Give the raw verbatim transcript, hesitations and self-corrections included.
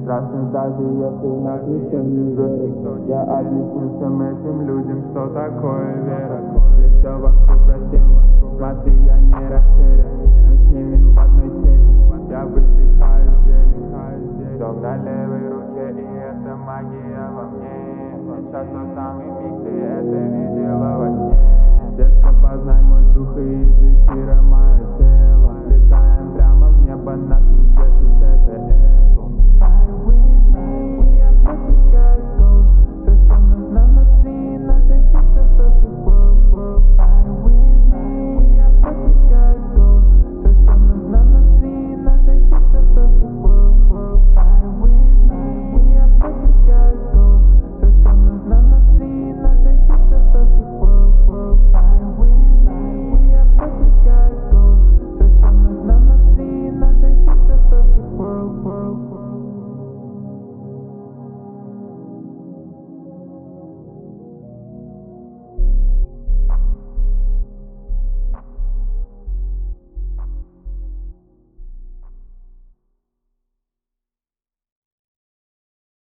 прекрасен, даже если в нас никто не верит. Я объясню всем этим людям, что такое вера. Здесь все вокруг растений, смотри, я не растерян. Мы с ними в одной теме, я выдыхаю зелень. Дом на левой руке, и это магия во мне. Сейчас тот самый миг, ты это видела во сне. Детка, познай мой дух и из эфира мое тело. Летаем прямо в небо над